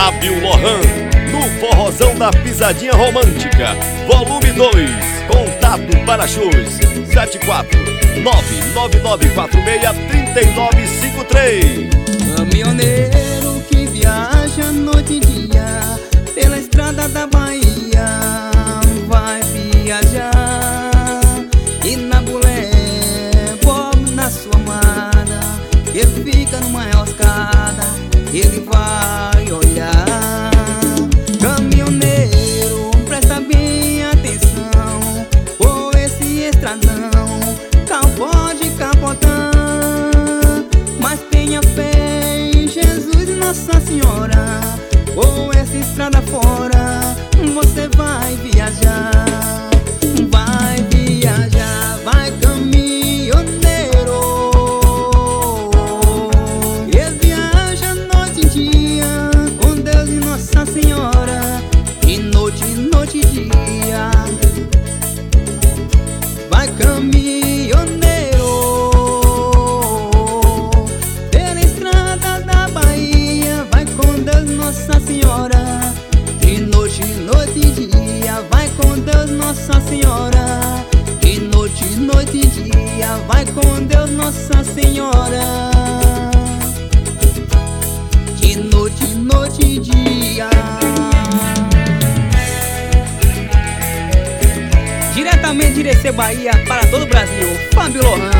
Fábio Lohan, no Forrozão da Pisadinha Romântica, volume 2. Contato para shows 74999463953. Caminhoneiro que viaja noite e dia pela estrada da Bahia, vai viajar e na bulé, pobre na sua amada, que fica numa enroscada, ele vai olhar. Caminhoneiro, presta bem atenção, ou esse estradão pode capotar, mas tenha fé em Jesus e Nossa Senhora, ou essa estrada fora você vai viajar. Vai viajar, vai caminhoneiro, e viaja noite e dia com Deus e Nossa Senhora, e noite e dia. Vai caminhoneiro, pela estrada da Bahia, vai com Deus Nossa Senhora, de noite e dia. Vai com Deus Nossa Senhora, de noite e dia. Vai com Deus Nossa Senhora, de noite e dia. Diretamente de Irecê, Bahia, para todo o Brasil, Fábio Lohan.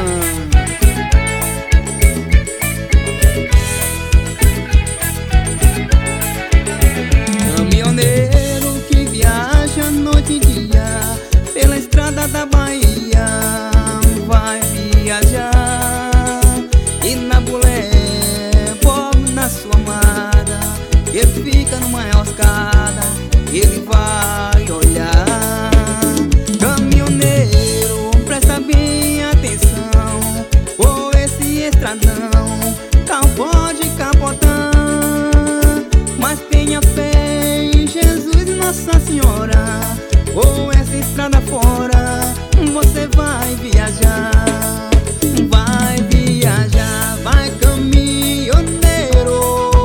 Caminhoneiro que viaja noite e dia pela estrada da Bahia, vai viajar e na bulé, pobre na sua amada, que fica numa enroscada, ele vai olhar. Caminhoneiro, presta bem atenção, ou esse estradão pode capotar, mas tenha fé em Jesus e Nossa Senhora, ou essa estrada fora você vai viajar. Vai viajar, vai caminhoneiro,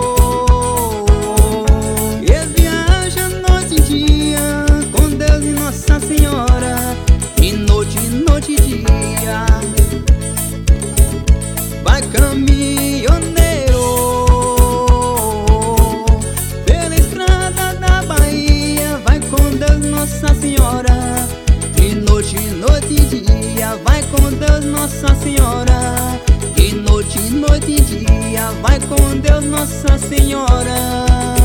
e viaja noite e dia com Deus e Nossa Senhora, de noite e dia. Vai caminhoneiro, pela estrada da Bahia, vai com Deus Nossa Senhora, de noite e dia. Vai com Deus Nossa Senhora, de noite e dia. Vai com Deus Nossa Senhora.